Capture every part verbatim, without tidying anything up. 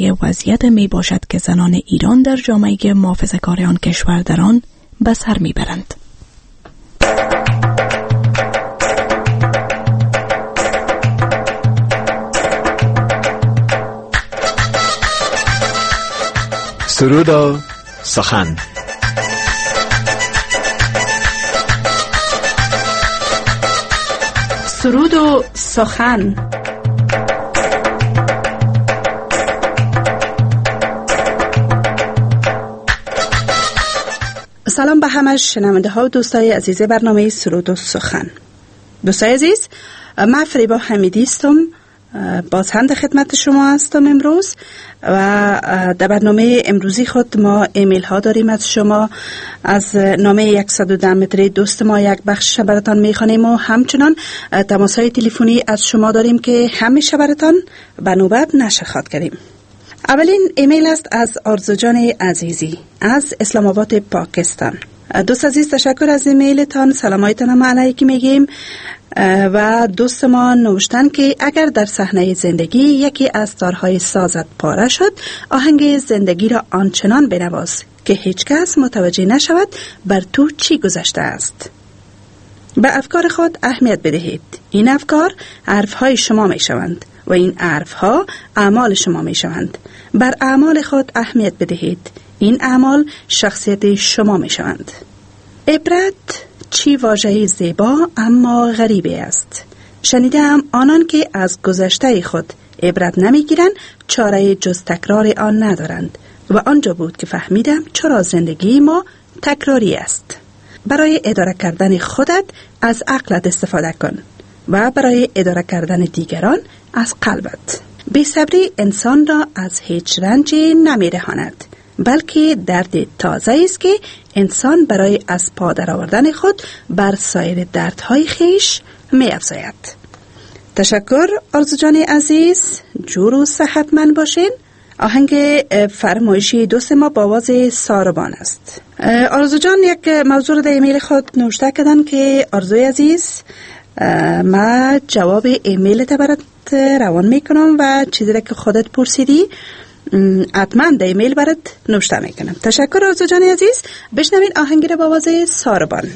درباره وضعیت می باشد که زنان ایران در جامعه محافظه‌کار آن کشور در آن به سر می برند. سرود و سخن. سرود و سخن. سلام به همه شنونده ها و دوستای عزیز برنامه سرود و سخن. دوستای عزیز، من فریبا حمیدی هستم، باز هم در خدمت شما هستم امروز و در برنامه امروزی خود ما ایمیل ها داریم از شما. از نامه صد و ده متری دوست ما یک بخش براتان میخوانیم و همچنان تماس های تلفنی از شما داریم که همیشه براتان به نوبت نشر خواهد کردیم. اولین ایمیل است از آرزو جان عزیزی از اسلام آباد پاکستان. دوست عزیز، تشکر از ایمیلتان. سلامایتان علیکم میگیم و دوست ما نوشتن که اگر در صحنه زندگی یکی از تارهای سازت پاره شد، آهنگ زندگی را آنچنان بنواز که هیچ کس متوجه نشود بر تو چی گذشته است. به افکار خود اهمیت بدهید. این افکار حرفهای شما می شوند و این حرفها اعمال شما می شوند. بر اعمال خود اهمیت بدهید. این اعمال شخصیت شما می شوند. عبرت چی واژه‌ای زیبا اما غریبه است. شنیدم آنان که از گذشته خود عبرت نمیگیرند چاره جز تکرار آن ندارند و آنجا بود که فهمیدم چرا زندگی ما تکراری است. برای اداره کردن خودت از عقلت استفاده کن و برای اداره کردن دیگران از قلبت. بی‌صبری انسان را از هیچ رنجی نمی‌رهاند، بلکه درد تازه است که انسان برای از پا درآوردن خود بر سایر دردهای خیش می‌افزاید. تشکر آرزو جان عزیز، جور و صحتمند باشین. آهنگ فرمایشی دوست ما با آواز ساربان است. آرزو جان یک موضوع در ایمیل خود نوشته کردن که آرزوی عزیز، ما جواب ایمیل تا برات روان میکنم و چیزی را که خودت پرسیدی حتما در ایمیل برات نوشته میکنم. تشکر آرزو جان عزیز. بشنوین آهنگی را با آواز ساربان.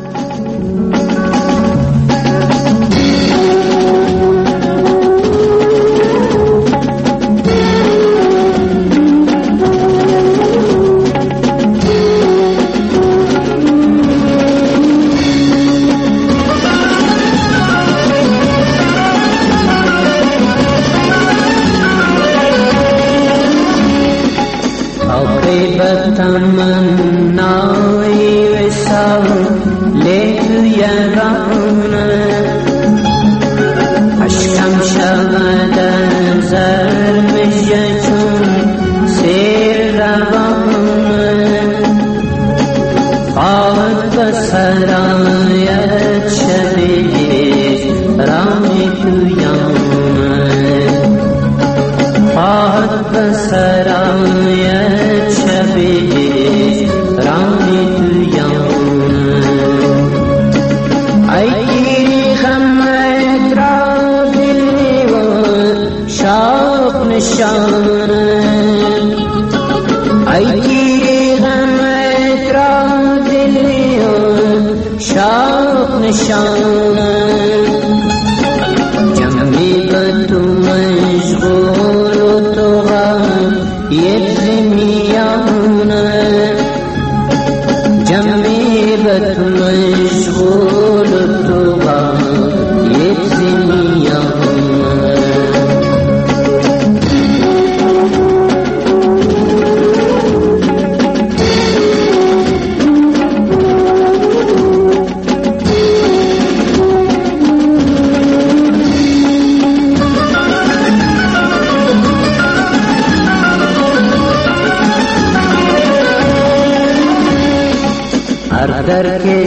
در که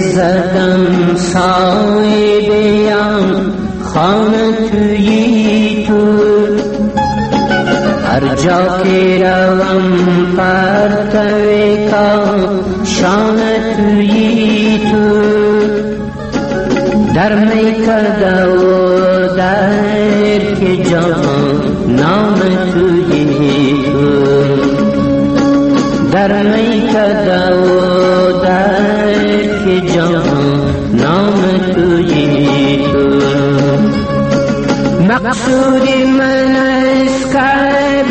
زدم صاحبیم خانه تویی تو، هر جا که روم پرتوی شانه تویی تو، در میکده و در که جان نام تویی تو،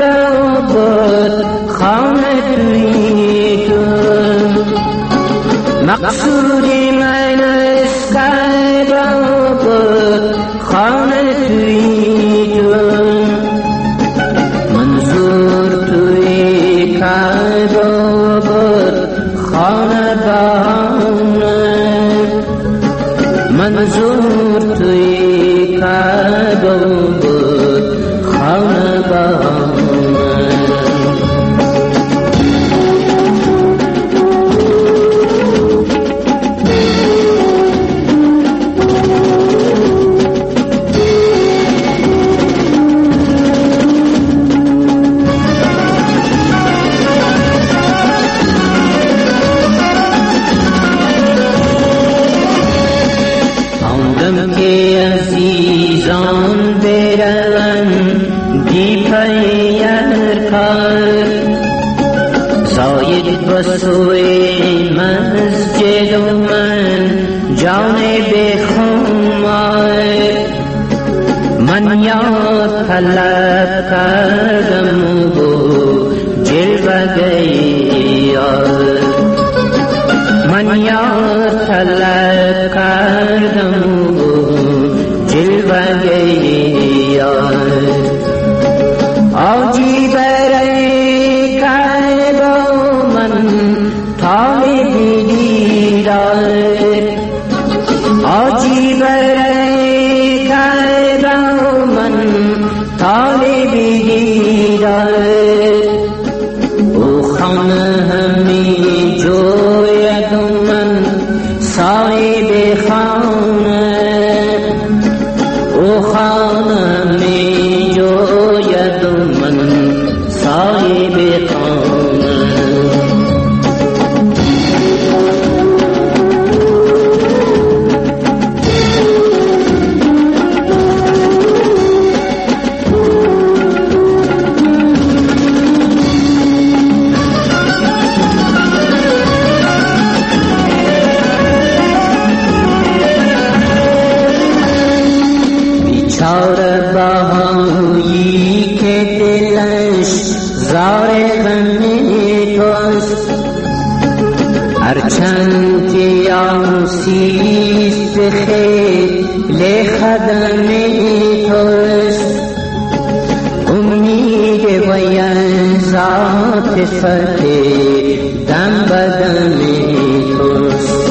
رو بود خانه توی تو مقصودی من از که رو بود خانه توی تو منظور توی که رو بود خانه بانه منظور توی که رو بود خانه بانه عزیزان برن دی پیر کار زاید بسوی مسجد و من جان بخمار من یاد طلب کردم و جلوه گیار من یاد طلب کردم جلوه گیار آجی برای که با من طالبی دیدار آجی برای که با من طالبی دیدار او خانه همی جوید و من صاحب خانه او خانه می جوید و من صاحب خانه بیچاره بهایی که دلش زار غم توست هرچند که یاسیست خیل خدم توست امید وی ذات فتح دم بدم توست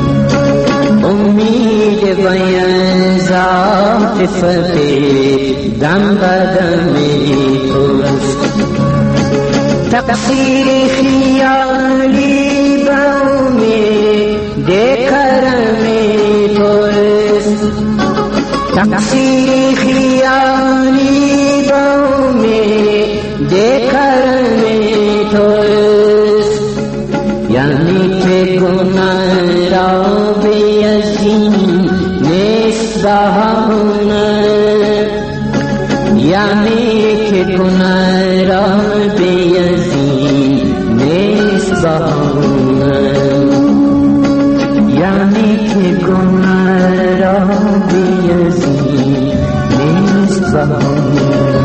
امید وی ذات فتح دم بدم توست تقصیر خیالی بامی ده کرم توست تقصیر خیالی بامی ده کرم توست یعنی که گناه را بیازین نیست بهانه یعنی که گناه را بیازین نیست بهانه یعنی که گناه را بیازین نیست بهانه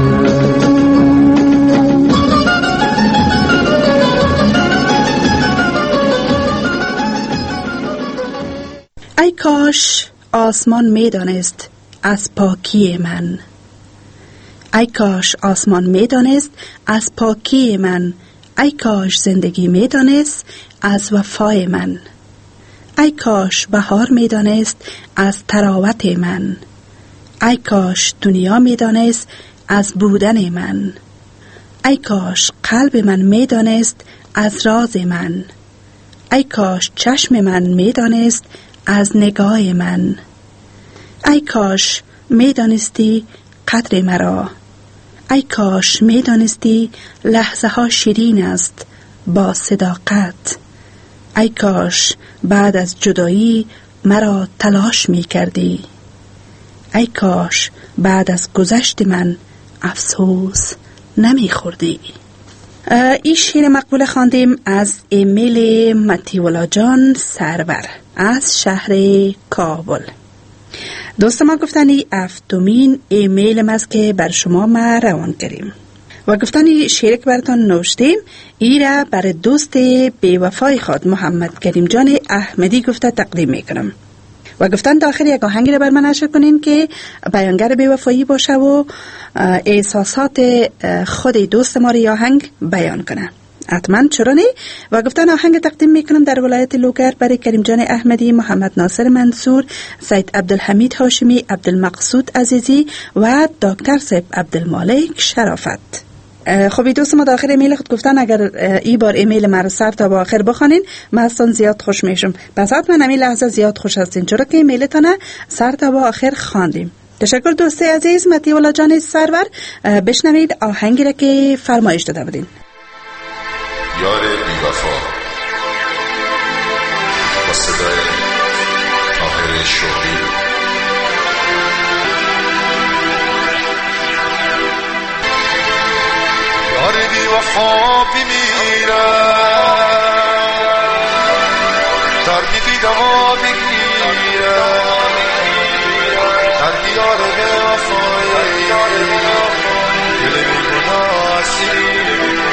ای کاش آسمان میدانست از پاکی من ای کاش آسمان میدانست از پاکی من ای کاش زندگی میدانست از وفای من ای کاش بهار میدانست از تراوت من ای کاش دنیا میدانست از بودن من ای کاش قلب من میدانست از راز من ای کاش چشم من میدانست از نگاه من ای کاش میدانستی قدر مرا ای کاش میدانستی لحظه ها شیرین است با صداقت ای کاش بعد از جدایی مرا تلاش می کردی ای کاش بعد از گذشت من افسوس نمی خوردی. این شعر مقبول خواندیم از ایمیل متیولا جان سرور از شهر کابل. دوست ما گفتن ای افتمین ایمیل است که بر شما ما روان کردیم. و گفتن شعر که براتان نوشتیم ایره برای دوست بی‌وفای خود محمد کریم جان احمدی گفته تقدیم میکنم و گفتن داخل یک آهنگی را بر من نشر کنین که بیانگر بی‌وفایی باشه و احساسات خود دوست ما را آهنگ بیان کنه. حتما چرا نه؟ و گفتن آهنگ تقدیم میکنم در ولایت لوگر برای کریم جان احمدی، محمد ناصر منصور، سید عبدالحمید هاشمی، عبدالمقصود عزیزی و دکتر سیب عبدالمالک شرافت. خب دوست ما داخل ایمیل خود گفتن اگر ای بار ایمیل مرا سر تا با آخر بخونین من اصلا زیاد خوش میشم. پس حتما همین لحظه زیاد خوش هستین چرا که ایمیلتان سر تا با آخر خواندیم. تشکر دوست عزیز. متی والا جان سرور، بشنوید آهنگی را که فرمایش داده بودین. یار بی‌وفا با صدای طاهر شوقی. یار بی‌وفا بمیره دردی بی دوا بگیره دردی یار بی‌وفای دل بی‌گناه اسیر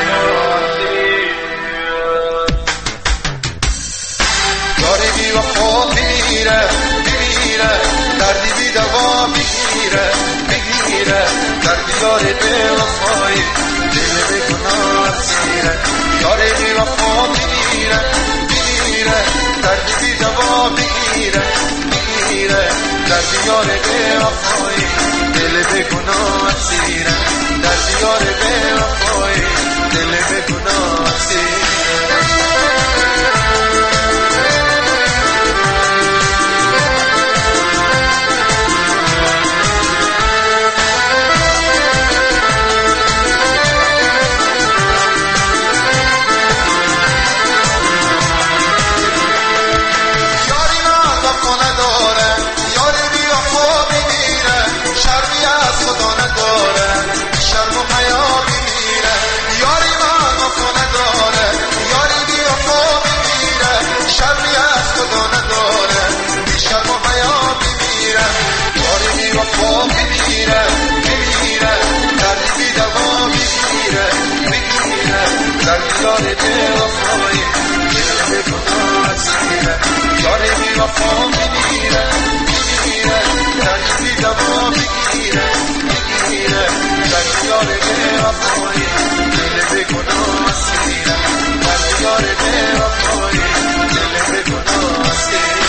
یاری بی وفا بمیره بمیره دردی بی دوا بگیره بگیره دردی یار بی وفای دل بی گناه اسیره یاری بی وفا بمیره بمیره دردی بی دوا بگیره بگیره دردی یار بی وفای دل بی گناه اسیره دردی یار بی وفای دل بی گناه اسیره. یار بی‌وفای دل بی گناه اسیره یار بی‌وفا بمیره بمیره دردی بی دوا بگیره بگیره دردی یار بی‌وفای دل بی گناه اسیره دردی یار بی‌وفای دل بی گناه اسیره.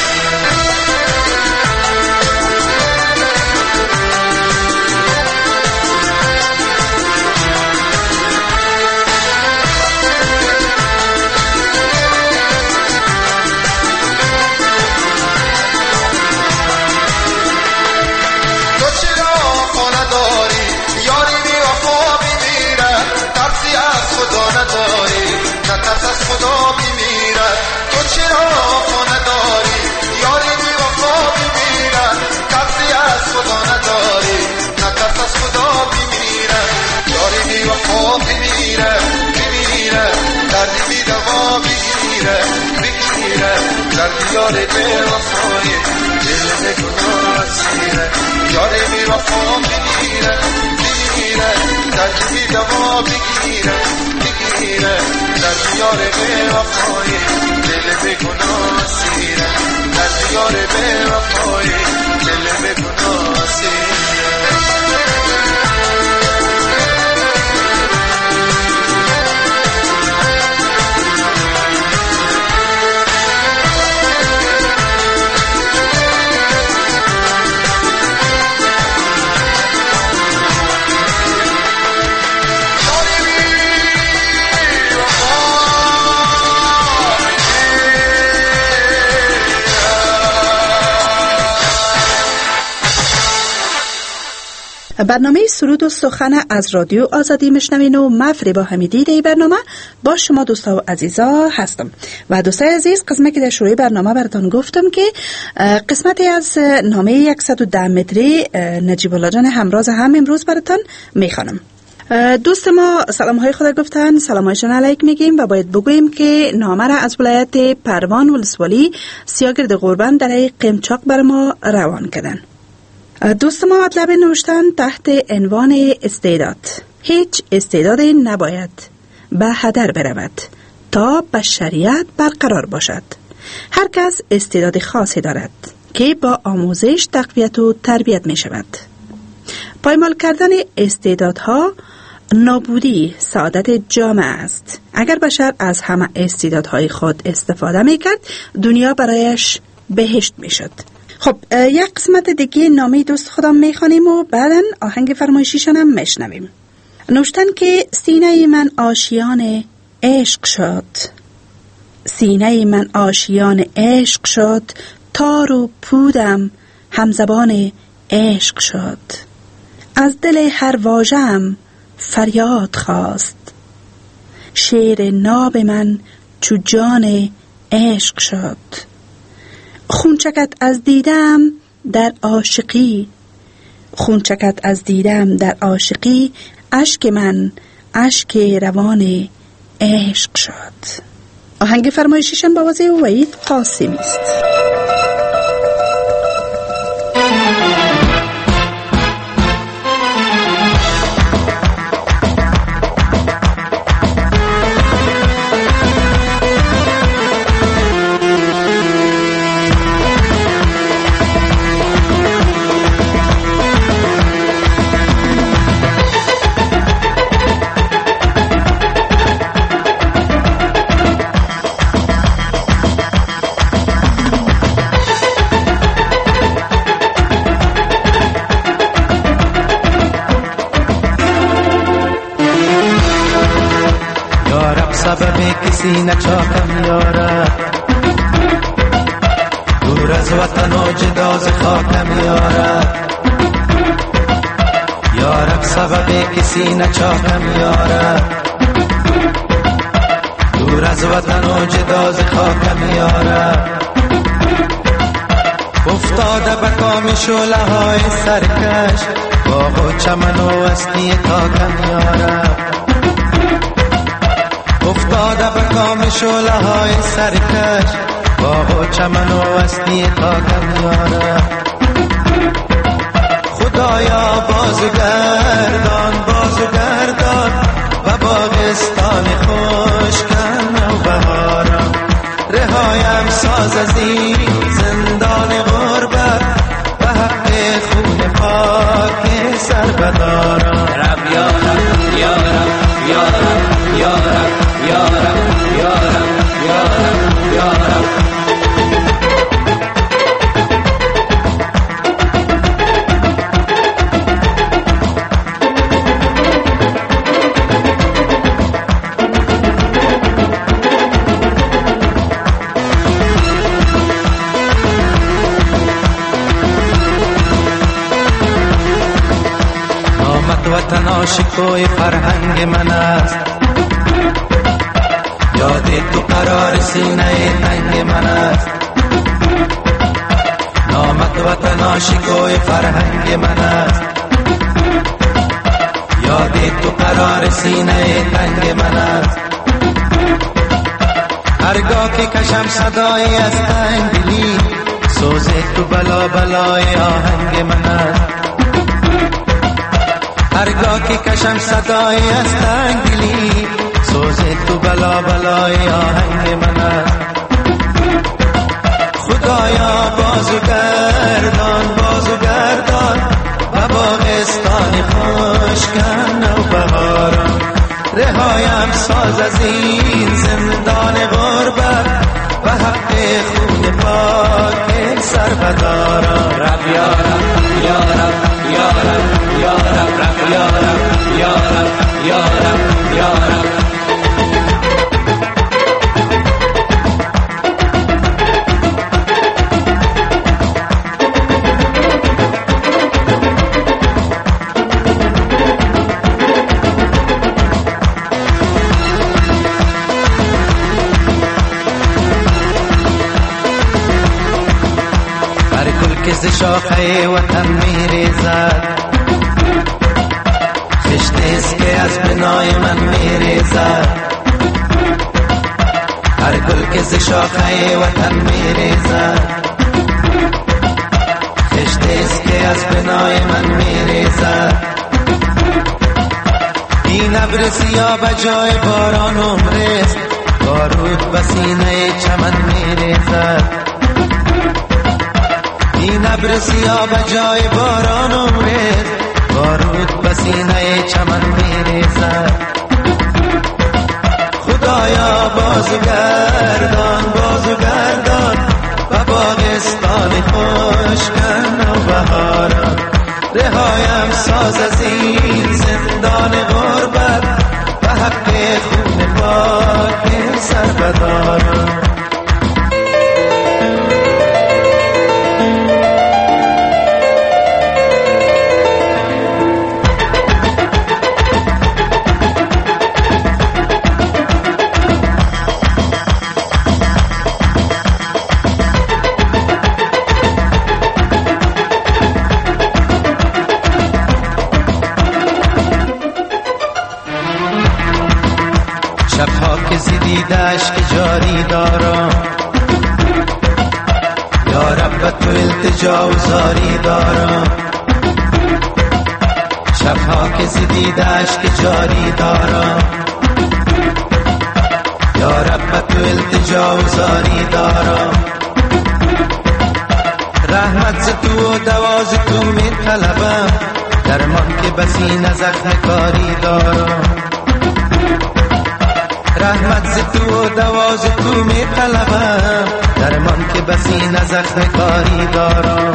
نترس از خدا بمیره تو چرا وفا نداری یاری بی وفا بمیره ترسی از خدا نداری نترس از خدا بمیره یاری بی وفا بمیره بمیره دردی بی دوا بگیره بگیره دردی یار بی وفای دل بی گناه اسیره یاری بی وفا بمیره بمیره دردی بی دوا بگیره بگیره دردی یار بی وفای دل بی گناه اسیره دردی یار بی وفای دل بی گناه اسیره. برنامه سرود و سخن از رادیو آزادی میشنوین و من فریبا حمیدی در این برنامه با شما دوستا و عزیزا هستم. و دوستای عزیز، قسمتی که در شروع برنامه براتون گفتم که قسمتی از نامه صد و ده متری نجیب الله جان همراز هم امروز براتون میخوانم. دوست ما سلام های خدا گفتن، سلام هایشان علیک میگیم و باید بگوییم که نامه را از ولایت پروان ولسوالی سیاگرد قربان در قمچاق بر ما روان کردن. دوست ما مطلب نوشتن تحت عنوان استعداد. هیچ استعدادی نباید به هدر برود تا بشریت برقرار باشد. هر کس استعداد خاصی دارد که با آموزش تقویت و تربیت می شود. پایمال کردن استعدادها نابودی سعادت جامعه است. اگر بشر از همه استعدادهای خود استفاده می کرد، دنیا برایش بهشت می شد. خب یک قسمت دیگه نامه دوست خودم می خوانیم و بعداً آهنگ فرمایشیشان هم می شنویم. نوشتن که سینه من آشیان عشق شد، سینه من آشیان عشق شد، تار و پودم همزبان عشق شد، از دل هر واژه‌ام فریاد خواست، شعر ناب من چو جان عشق شد. خونچکت از دیدم در عاشقی، خونچکت از دیدم در عاشقی، اشک من اشک روان عشق شد. آهنگ فرمایشیشم با وازه وحید قاسمی است. سینه چاکم یارد، دور از وطن و جدا ز خاکم یارد. یارب سببی که سینه چاکم یارد، دور از وطن و جدا ز خاکم یارد. افتاده به کام شعله های سرکش، باغ و چمن و استی تاکم یارد. افتاده به کام شعله های سرکش، باغ و چمن و استی تاکم یارد. خدایا بازو گردان بازو گردان و باغستان خوشکن و بهارم، رهایم ساز از این زندان غربت، به حق خون پاک سر بدارم. رب یارم یارم یارم یارم یارم یارم یارم یارم. نامت وطن عاشقوی فرهنگ من است، یاد تو قرار سینه تنگ من است. نامت وطن عاشقوی فرهنگ من است، یاد تو قرار سینه تنگ من است. هرگاه که کشم صدای از تنگ دلی، سوز تو بلا بلای آهنگ من است. هرگاه که کشم صدای از تنگ دلی، سوز تو بلا بلای آهنگ من است. خدایا بازو گردان بازو گردان و باغستان خوشکن و بهارم، رهایم ساز از این زندان غربت، و حق خون پاک سر بدارم. رب یارم یارم یارم یارم رب یارم یارم یارم یارم. ز شاخه وطن میریزد، خشتیست که از بنای من میریزد. هر گل که ز شاخه وطن میریزد، خشتیست که از بنای من میریزد. این ابر سیاه بجای بارانم ریز، بارود به سینه چمن میریزد. این ابر سیاه بجای بارانم ریز، بارود به سینه چمن میریزد. خدایا بازو گردان بازو گردان و باغستان خوشگن و بهاران، رهایم ساز از این زندان غربت و حق خون پاک سر بدارم. شبها که زدیدش که جاری دارم، یا رب تو التجا و زاری دارم. شبها که زدیدش که جاری دارم، یا رب تو التجا و زاری دارم. رحمت ز تو و دواز تو می طلبم، درمان که بسی نزخم کاری دارم. رحمت ز تو و دواز تو می طلبم، درمان که بسی نزخم کاری دارم.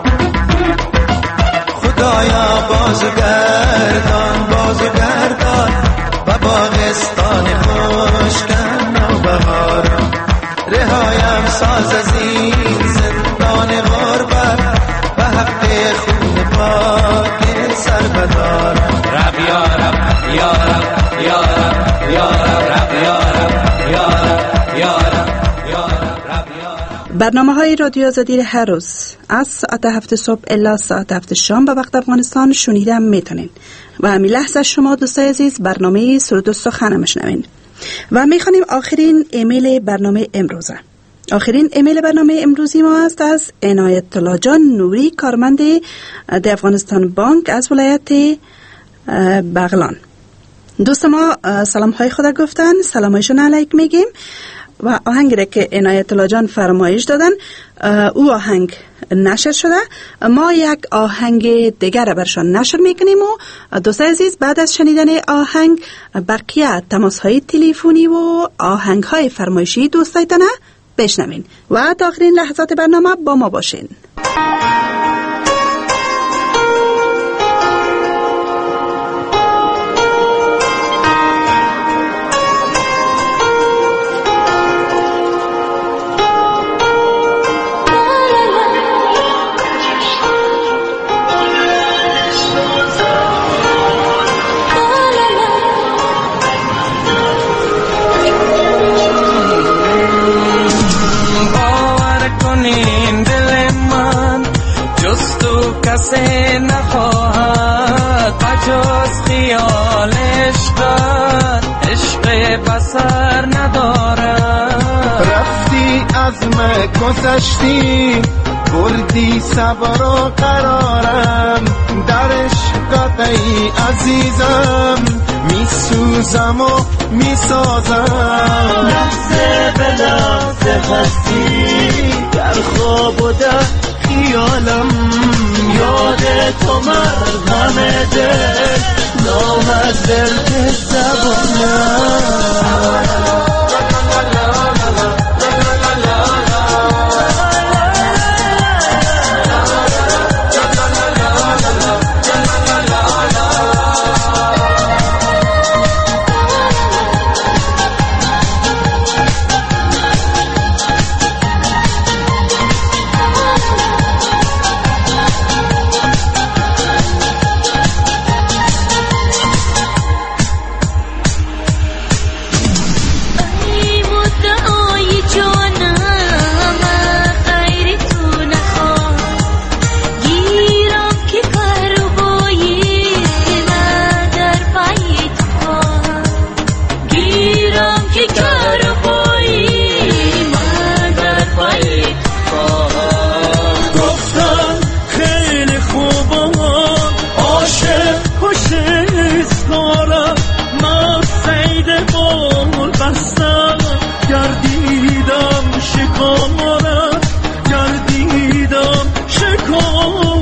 خدایا بازو گردان بازو گردان و باغستان خوشگن و بهارم، رهایم ساز از این زندان غربت و حق خون پاک سر بدارم. رب یا رب یا رب یا رب یا رب یا رب یا رب یا رب یا رب. برنامه های رادیو آزادی هر روز از ساعت هفت صبح الی ساعت هفت شام به وقت افغانستان شنیده میتونین و همین لحظه شما دوستای عزیز برنامه سرود و سخن میشنوین و میخوانیم آخرین ایمیل برنامه امروزه. آخرین ایمیل برنامه امروزی ما است از عنایت الله جان نوری، کارمند د افغانستان بانک از ولایت بغلان. دوست ما سلام های خدا گفتن، سلام هایشون علیک میگیم و آهنگی را که عنایت الله جان فرمایش دادن او آهنگ نشر شده، ما یک آهنگ دیگر برشان نشر میکنیم و دوستای عزیز بعد از شنیدن آهنگ بقیه تماس های تلفنی و آهنگ های فرمایشی دوستایتان بشنوین و تا آخرین لحظات برنامه با ما باشین. کسی نخواهد بجز خیال عشقت، عشق بسر ندارد. رفتی از من گذشتی، بردی صبر و قرارم، در عشقت ای عزیزم میسوزم و میسازم. لحظه به لحظه هستی در خواب و در خیالم، یاد تو مرهم دل نام از دل به زبانم. بستم گردیدم شکارم گردیدم شکارم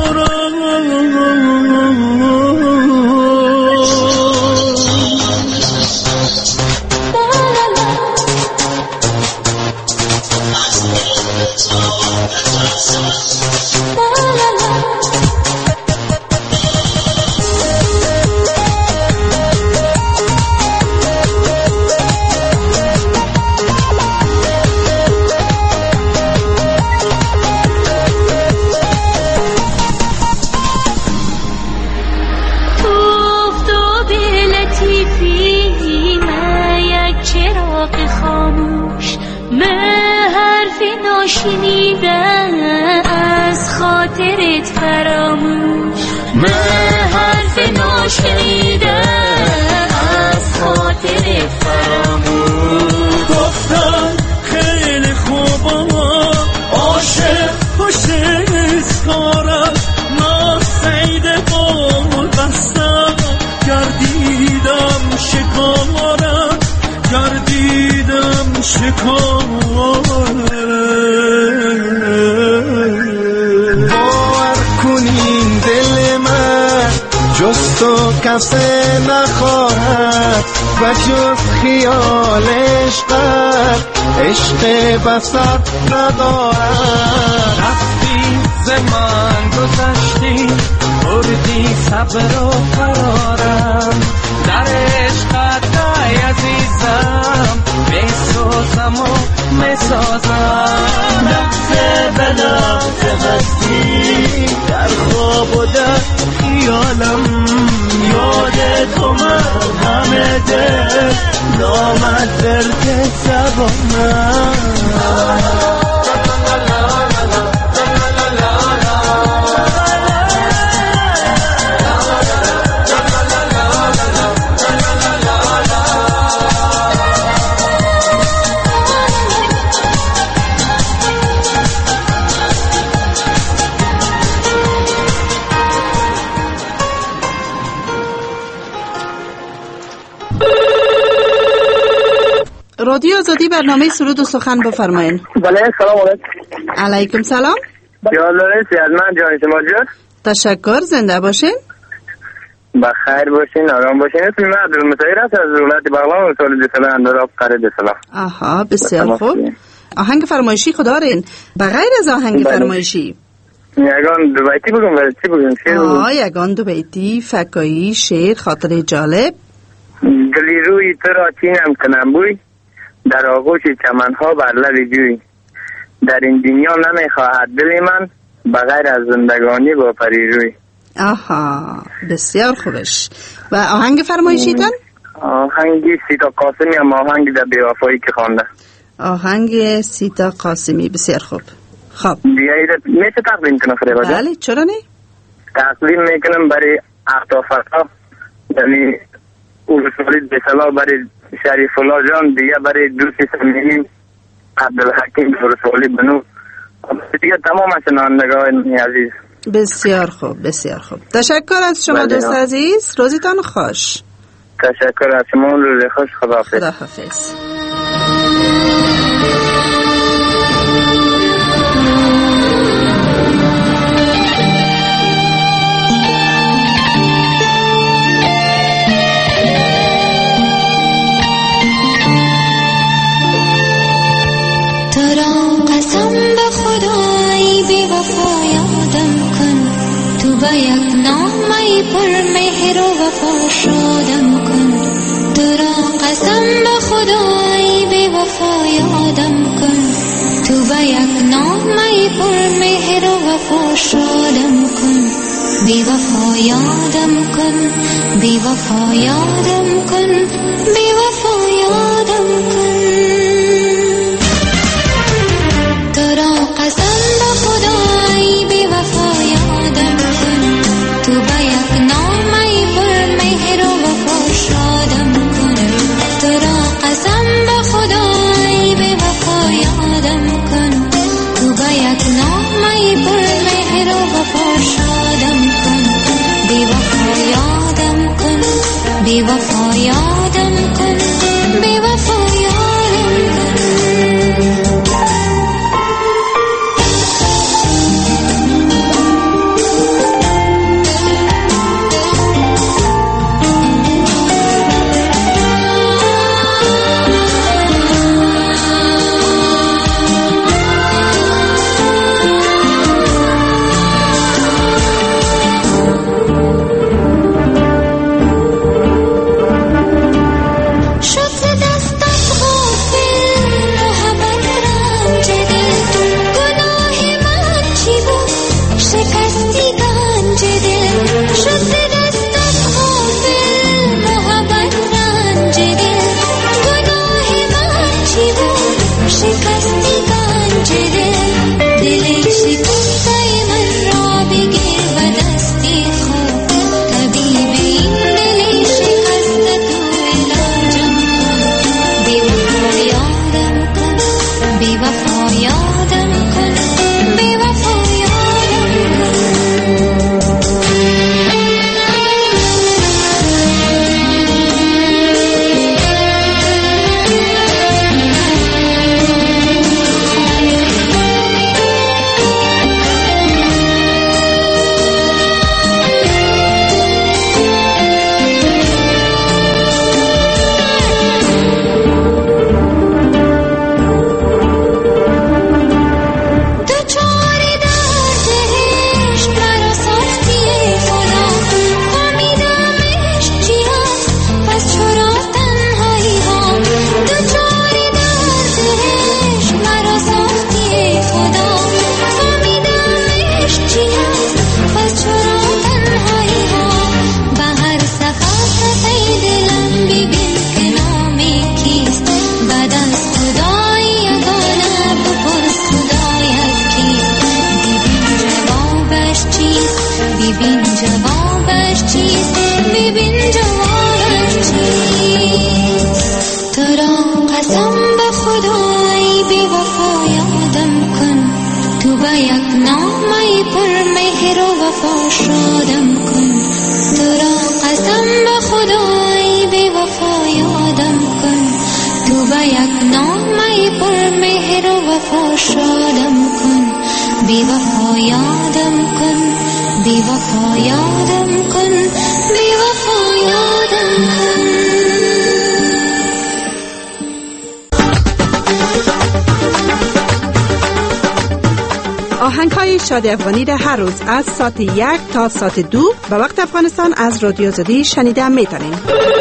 شنیدم از خاطرت فراموش من حرف ناشنیدم از خاطرت فراموش گفتم خیلی خوبم عاشق پشت اسکارم من سید بال بستم گردیدم شکارم گردیدم شکارم جز تو کسی نخواهد و جز خیال عشقت عشق بسر ندارد رفتی زمان گذشتی بردی صبر و قرارم در عشقت ای عزیزم میسوزم و میسازم نفس بلات هستی در خواب و در خیالم یاد تو من همه دل نامد درد زبانم رادیو آزادی برنامه سرود و سخن بفرمایید. بله سلام علیکم. علیکم سلام. یاد دارید از من جان شما جان. تشکر، زنده باشین. بخیر باشین، آرام باشین. اسم من عبدالمطهر است از ولایت بغلان سال دو سال اندراب قرید سلام. آها بسیار خوب. آهنگ فرمایشی خدا رین. بغیر از آهنگ فرمایشی یگان دو بیتی بگم ولی چی بگم؟ شعر بگم. آها یگان دو بیتی، فکایی، شعر، خاطره جالب. گلی روی تو را چینم کنم بوی در آغوش چمنها بر لب جوی در این دنیا نمیخواهد دل من بغیر از زندگانی با پریروی. آها بسیار خوبش. و آهنگ فرمایشیتن؟ آهنگی سیتا قاسمی هم آهنگ در بیوفایی که خوانده. آهنگ سیتا قاسمی بسیار خوب. خب بیایید میشه تقدیم کنم خیلی باید؟ بله چرا نه؟ تقدیم میکنم برای اختافتا یعنی اولوسالی بسلا برای شریف الله جان، دیگه برای دوستی سمیمیم عبدالحکیم اولوسالی بنو، دیگه تمام شنوندگان عزیز. بسیار خوب بسیار خوب. تشکر از شما دوست عزیز، روزتان خوش. تشکر از شما، روز خوش. خداحافظ. خداحافظ. یک نامه پر مهر و وفا شادم کن، تو را قسم به خدای بی وفا یادم کن، تو به یک نامه پر مهر و وفا شادم کن، بی وفا یادم کن، بی وفا یادم کن، بی وفا یادم کن، تو را قسم به خدای بی وفا یادم کن، تو به یک نامه پر مهر و وفا شادم کن، تو را قسم به خدای بی وفا یادم کن، تو به یک نامه پر مهر و وفا شادم کن، بی وفا یادم کن، بی وفا یادم کن، بی وفا قسم به خدای بی وفا یادم کن تو به یک نامه پر مهر و وفا شادم کن تو را قسم به خدای بی وفا یادم کن تو به یک نامه پر مهر و وفا شادم کن بی وفا یادم کن بی وفا یادم کن بی وفا یادم کن. آهنگ های شادی افغانی را هر روز از ساعت یک تا ساعت دو به وقت افغانستان از رادیو آزادی شنیده میتونین.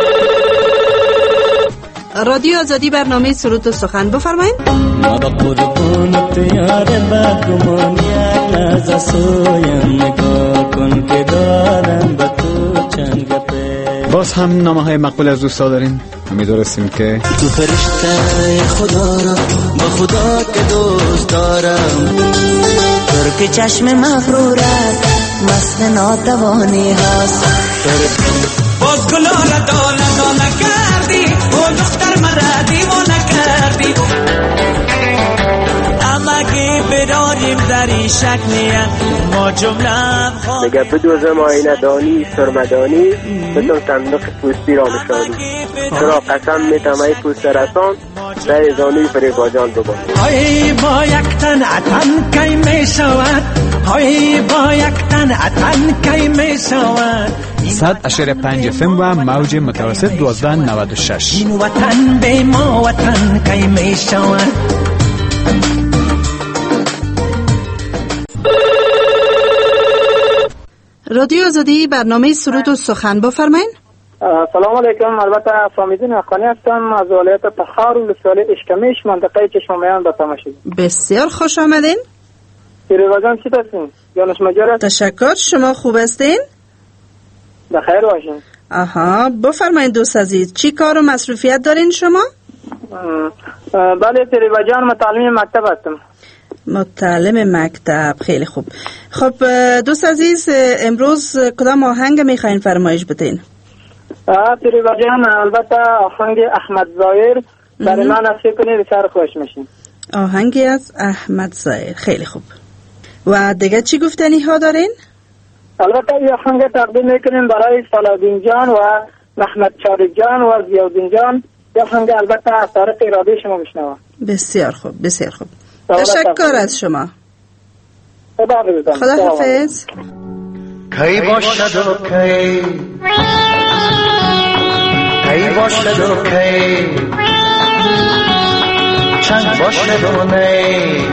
رادیو آزادی برنامه سرود و سخن بفرمایید. ما با قربونت یار بگمان یک لحظه سویم نگاه کن که دارم با تو چند گپه. باز هم نامه های مقبول از دوستا دارین. امیدوارستیم که تو فرشته خدا را با خدا که دوست دارم ترک چشم مغرورت مست ناتوانی هست باز گلا را داله داله کردی او دختر مرا دیوانه کردی اما که براریم در این شک نیه ما جمله مگه بدوزم آینه دانی سرمدانی بتون صندوق پوستی را نشانی چرا قسم میتم ای پوست رسان در زانوی فریباجان ببان های با یک تن عطن کی می شود های با یک تن عطن کی می شود صد اشاره پنج فم و موج متوسط دوازده نود و شش. این وطن به ما وطن کی می شود. رادیو آزادی برنامه سرود و سخن بفرمایید. سلام علیکم. البته فامیدین افغانی هستم از ولایت تخار ولسوالی اشکمیش منطقه چشمامیان به تماشا. بسیار خوش آمدین. پیروزان چی هستین؟ جانش مجرد. تشکر. شما خوب هستین؟ بخیر باشین. آها بفرمایید دوست عزیز چی کار و مصروفیت دارین شما؟ بله پیروزان متعلم مکتب هستم. متعلم مکتب خیلی خوب. خب دوست عزیز امروز کدام آهنگ میخواین فرمایش بدین؟ پیروزان البته آهنگ احمد ظاهر برای من نصیب کنید بسیار خوش میشین. آهنگی از احمد ظاهر خیلی خوب. و دیگه چی گفتنی ها دارین؟ البته این آهنگ تقدیم میکنیم برای سالادین جان و محمد چاری جان و زیادین جان. این آهنگ البته از طریق رادیو شما بشنوم. بسیار خوب بسیار خوب. تشکر از شما. خدا حافظ. کی باشد و کی کی باشد و کی چند باشد و نی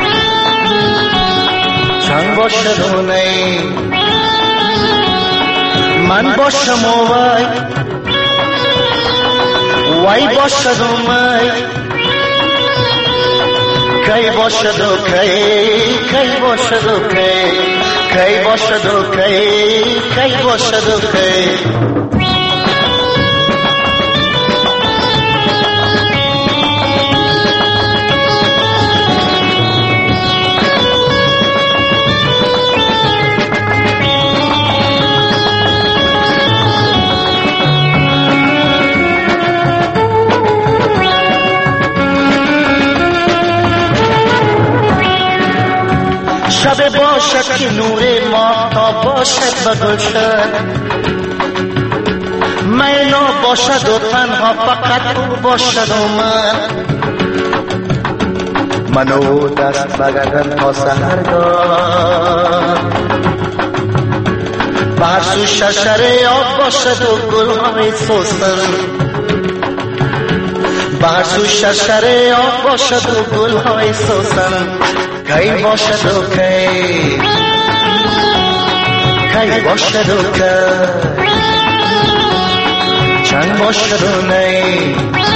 چند باشد و نی من باشم و وای وای باشد و می کی باشد و کی کی باشد و کی کی باشد و کی کی باشد و کی شب باشد که نور ماه باشد و گلشن مینا باشد و تنها فقط او باشد و من منو دست بگردن تا سحرگاه بر سو ششره آب باشد و گلهای سوسن بر سو ششره آب باشد و گلهای سوسن کی باشد و کی کی باشد و کی چند باشد و نی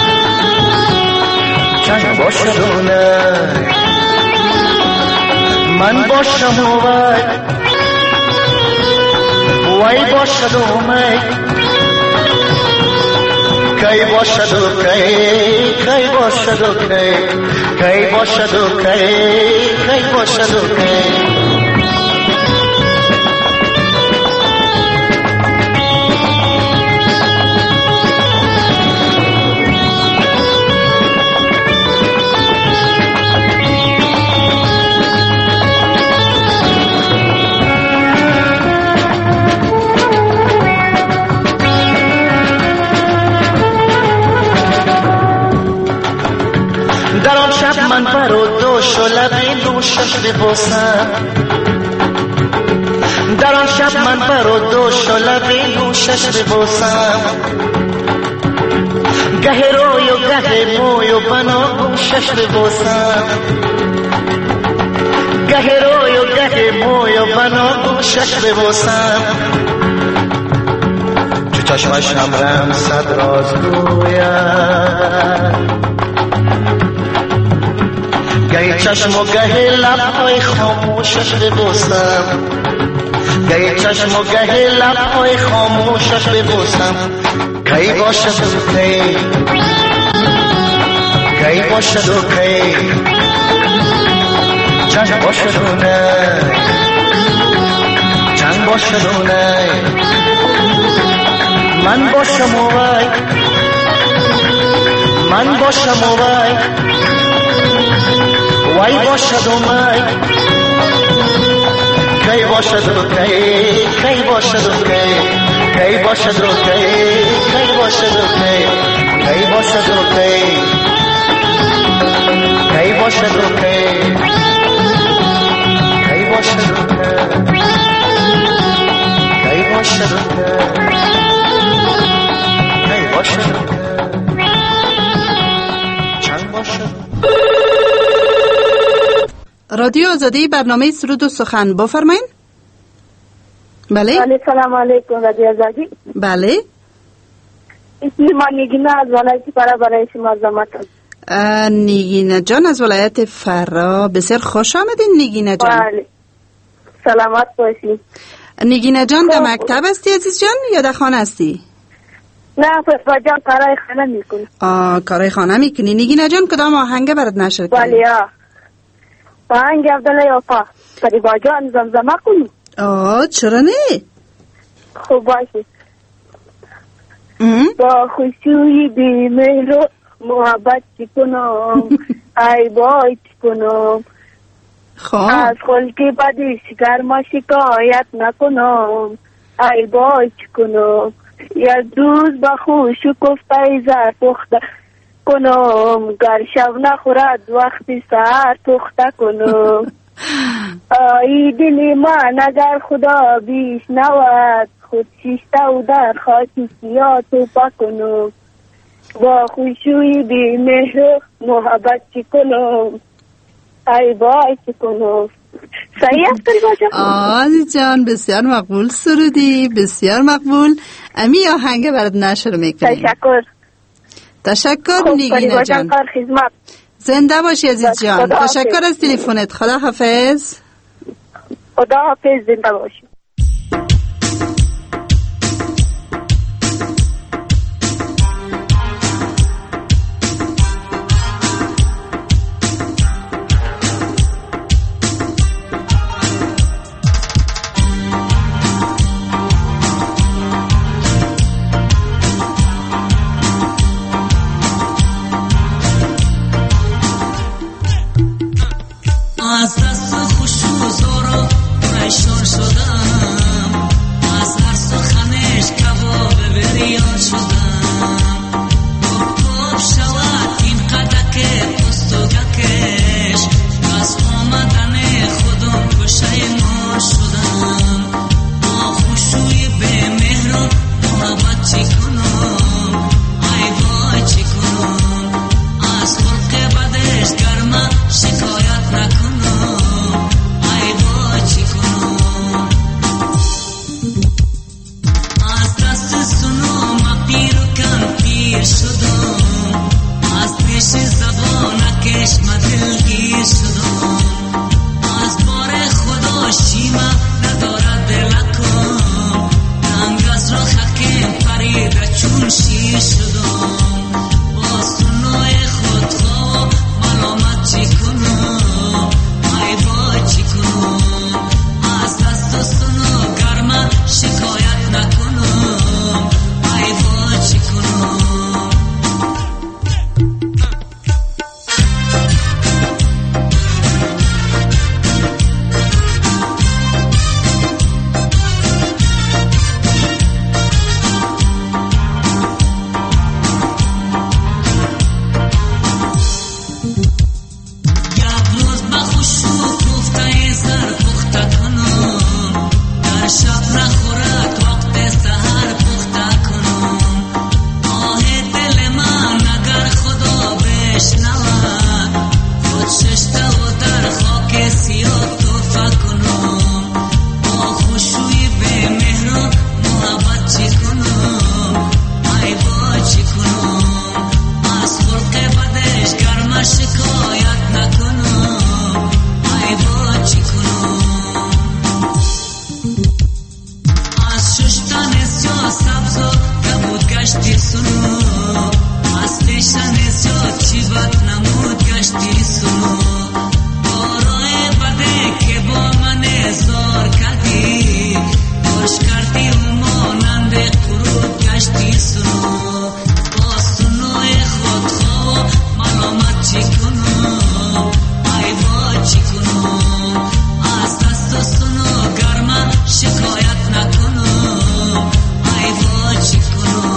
چند باشد و نی من باشم و وای وای باشد و می کی باشد و کی کی باشد و کی کی باشد و کی کی باشد و کی در آن شب من بر و دوش و لب نوشش ببوسم، در آن شب من بر و دوش و لب نوشش ببوسم، گه روی و گه موی و بنا گوشش ببوسم، گه روی و گه موی و بنا گوشش ببوسم، تو چشمش همرم صد راز گویم، گه چشم و گه لبهای خاموشش ببوسم، گه چشم و گه لبهای خاموشش ببوسم، کی باشد و کی کی باشد و کی جنگ باشد و نه جنگ باشد و نه من باشم و وای من باشم و وای وای باشد و مای کی باشد و کی کی باشد و کی کی باشد و کی کی باشد و کی کی باشد و کی کی باشد و کی کی باشد و کی کی باشد و کی کی باشد و کی چند باشد. رادیو آزادی برنامه سرود و سخن بفرمایین. بله بله سلام علیکم رادیو آزادی. بله اسمی ما نیگینا از ولایت فرا برای شما زحمت. نیگینا جان از ولایت فرا، بسیار خوش آمدین نیگینا جان. بله سلامت باشید. نیگینا جان در مکتب هستی عزیز جان یا در خانه هستی؟ نه فرا جان کارای خانه میکنی. آه کارای خانه میکنی. نیگینا جان کدام آهنگ برات نشر کنی؟ بله ها آهنگ عبدالله یوفا فریبا جان زمزمه کنی. آه چرا نه؟ خوب باشه. با خوشوی بی مهر و محبت چی کنم ای بای چی کنم از خلقی بدش گرما شکایت نکنم ای بای چی کنم یک روز با خوش و کفته زر پخته کنم گر شب نخورد وقتی سر پخته کنم ای دل من اگر خدا بیش نود خود شیشته و در خاکی سیاه توپا کنم با خوشوی بی مهر محبت چی کنم ای بای چی کنم. صحیح است فریبا جان؟ آزی جان بسیار مقبول سرودی، بسیار مقبول. امی آهنگ برات نشر میکنیم. تشکر تشکر نیگینا جان. خدمت زنده باشی عزیز جان. تشکر از تلفنت. خدا حافظ. خدا حافظ. زنده باشی. از دست خوش و زور و پریشان شدم، از هر سخنش کباب بریان شدم. گفتم شود این قدک پست و گکش، از آمدن خودم پشیمان شدم. با خوشوی به مهر و محبت چی کنم ای وای چی کنم از خلق بدش گرمه شکایت نکنم ای وای چی کنم از دست سنوم پیر و کم پیر شدم از پیش زبانکش مدلگیر شدم از بار خدا شیمه ندارد دلکم رنگ از رخ حکیم پریده چون شیر شدم با سنوی خود خواه ملامت چی کنم ای وای چی کنم از دست و سنو گرمه شکایت نکنم ای وای چی کنم. کشتی سنو بارای بده که با من ازار کردی خوش کردی و مانند قروب کشتی سنو با سنوی خود خواه ملامت چی کنم ای با چی کنم از دست و سنو گرمه شکایت نکنم ای با چی کنم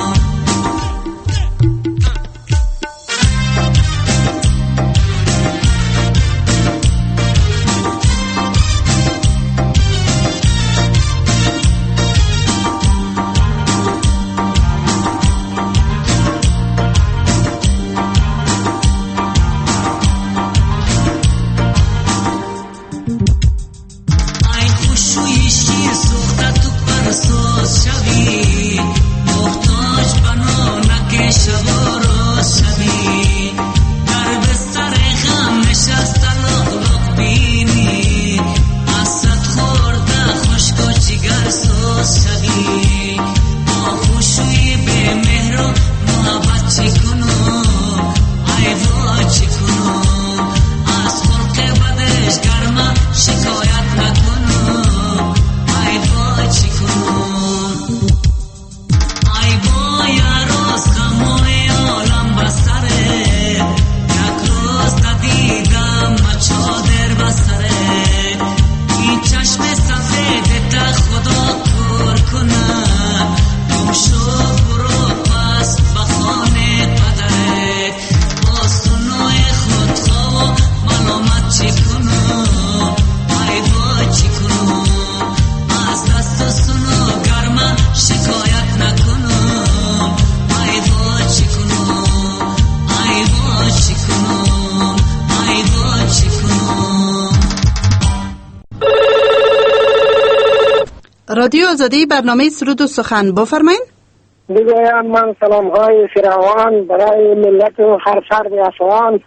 رادیو آزادی برنامه سرود و سخن بفرمایید. بگویم من سلام های فراوان برای ملت و هر فرد افغان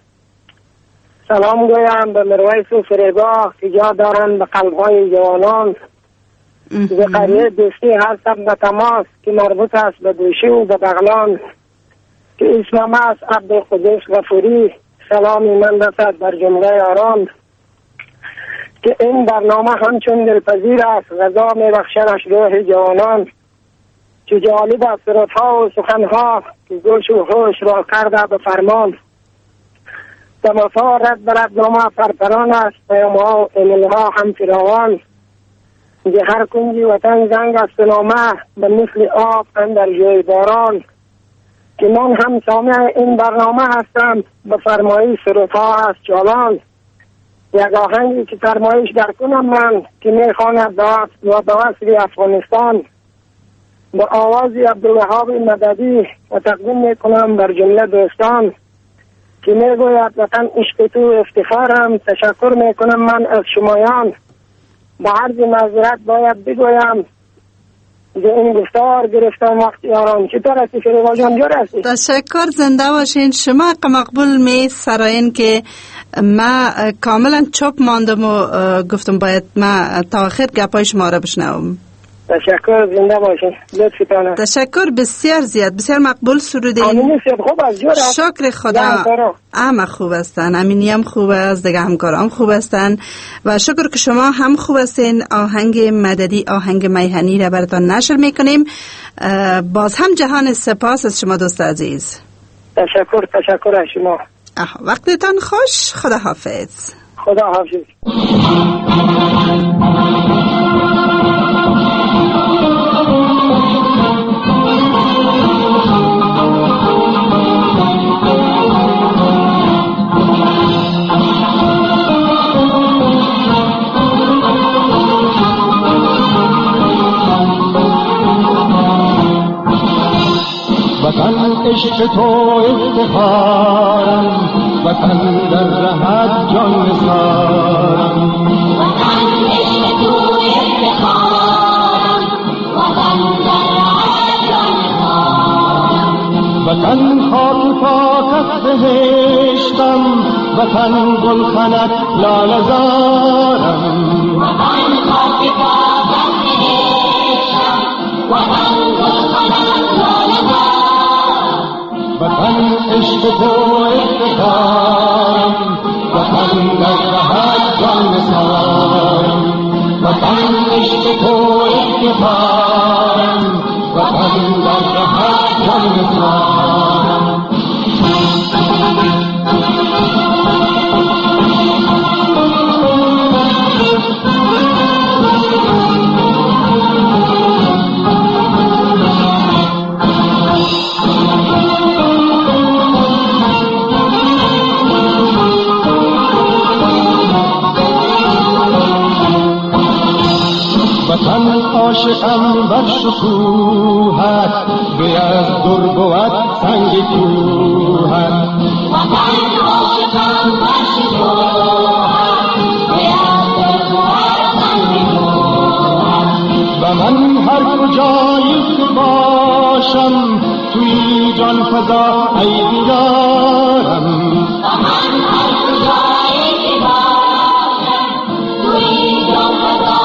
سلام گویم به مرویس و فریبا که جا دارند به قلب های جوانان به قریه دوستی هستم به تماس که مربوط است به دوشی و به بغلان که اسمم است عبدالقدوس غفوری سلامی من رسد بر جمله یاران که این برنامه همچون دلپذیر است غذا می بخشنش روح جوانان که جالب است سرودها و سخنها که گوش و هوش را کرده به فرمان دماسا رد برد نامه پرپران است پیامها و ایمیلها هم فراوان که هر کنجی وطن زنگ است نامه به مثل آب اندر جوی باران که من هم سامع این برنامه هستم به فرمایش سرودها است چالان یک آهنگی که فرمایش در کنم من که میخواند داد و به وصل افغانستان با آواز عبدالوهاب مددی و تقدیم میکنم بر جمله دوستان که میگوید وطن عشق تو افتخارم تشکر میکنم من از شمایان با عرض معذرت باید بگویم که این گفتار گرفتم وقت یاران چطور هستی فریبا جان جور هستی؟ تشکر زنده باشین شما مقبول می سراین که ما کاملا چوب ماندم و گفتم باید ما تا آخر گپای شما را بشنوم. تشکر زنده باشین لطفتانه. تشکر بسیار زیاد بسیار مقبول سرودین. آمینی سید خوب است جور است. شکر خدا. همه خوب هستن امینی هم خوب است دیگه همکارام خوب هستن و شکر که شما هم خوب هستین. آهنگ مددی آهنگ میهنی را براتون نشر میکنیم. باز هم جهان سپاس از شما دوست عزیز. تشکر تشکر از شما. وقتتان خوش. خدا حافظ. خدا حافظ. وطن عشق تو افتخارم وطن در رهت جان نثارم وطن عشق تو افتخارم وطن در رهت جان نثارم وطن خاک پاکت بهشتم وطن گلخنت لاله زارم وطن خاک پاکت بهشتم وطن گلخنت لاله زارم وطن عشق تو افتخارم عشق تو افتخارم وطن در رهت جان بسپارم. وطن عاشقم بر شکوهت به از در بود سنگ کوهت. وطن عاشقم بر شکوهت به از در بود سنگ کوهت. و من هر کجایی که باشم توی جان فضا ای دیارم. و من هر کجایی که باشم توی جان فضا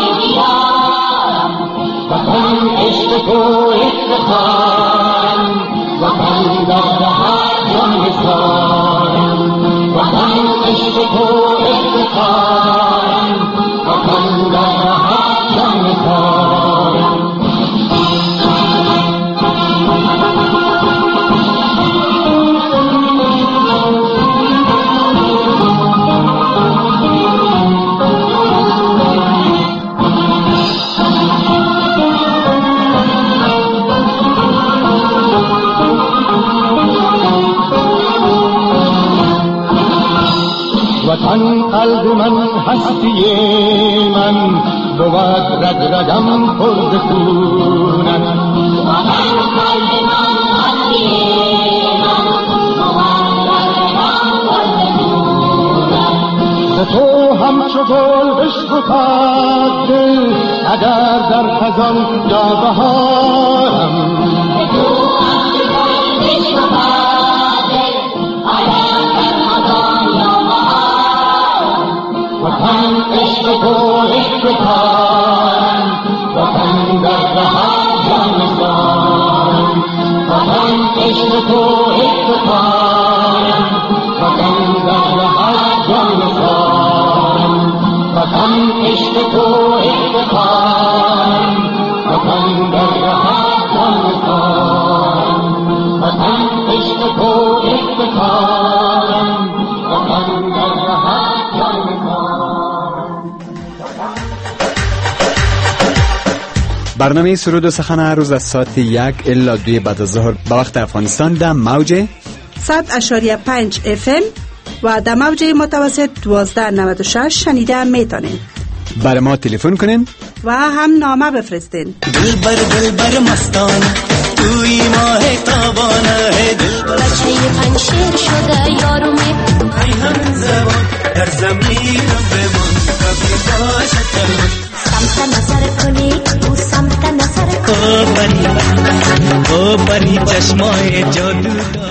وطن عشق تو افتخارم وطن در رهت جان بسپارم. وطن عشق تو افتخارم وطن در رهت جان بسپارم. وطن قلب من هستی من بود رگ رگم پر خونت. وطن قلب من هستی من بود رگ رگم پر خونت. ز تو همچو گل بشکفد دل اگر در خزان یا بهارم. ز تو همچو گل بشکفد دل اگر در خزان یا وطن عشق تو افتخارم وطن در رهت جان بسپارم. وطن عشق تو افتخارم وطن در رهت جان بسپارم. وطن عشق تو افتخارم وطن در رهت جان بسپارم. وطن عشق تو افتخارم وطن در رهت جان بسپارم. برنامه سرود و سخن هر روز از ساعت یک الا دوی بعد از ظهر به وقت افغانستان در موج صد اشاریه پنج اف ام و در موج متوسط دوازده نود و شش شنیده میتونین. برای ما تلفن کنین و هم نامه بفرستین. دل بر دل بر مستانه توی ماه تابانه ہے دل بر بچه پنشیر شده یارو می ای هم زبان در زمین بمان کبھی باشد ترمان سمت نظر کنی او سمت نظر کنی او پری او پری چشمای جادو